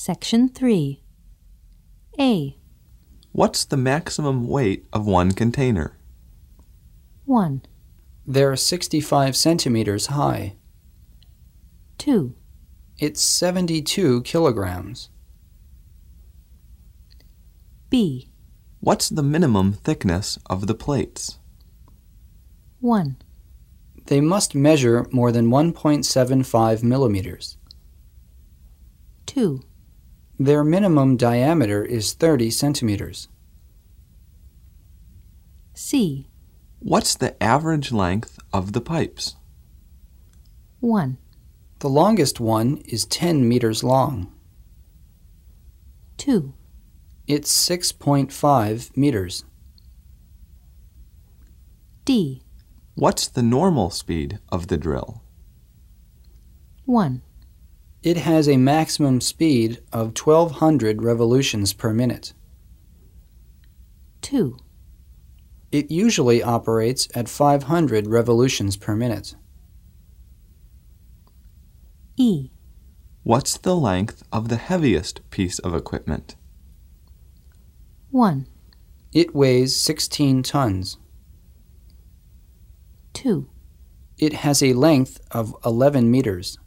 Section 3. A. What's the maximum weight of one container? 1, They're 65 centimeters high. 2, It's 72 kilograms. B. What's the minimum thickness of the plates? 1, They must measure more than 1.75 millimeters. 2, Their minimum diameter is 30 centimeters. C. What's the average length of the pipes? 1, The longest one is 10 meters long. 2, It's 6.5 meters. D. What's the normal speed of the drill? 1, It has a maximum speed of 1,200 revolutions per minute. 2, It usually operates at 500 revolutions per minute. E. What's the length of the heaviest piece of equipment? 1, It weighs 16 tons. 2, It has a length of 11 meters.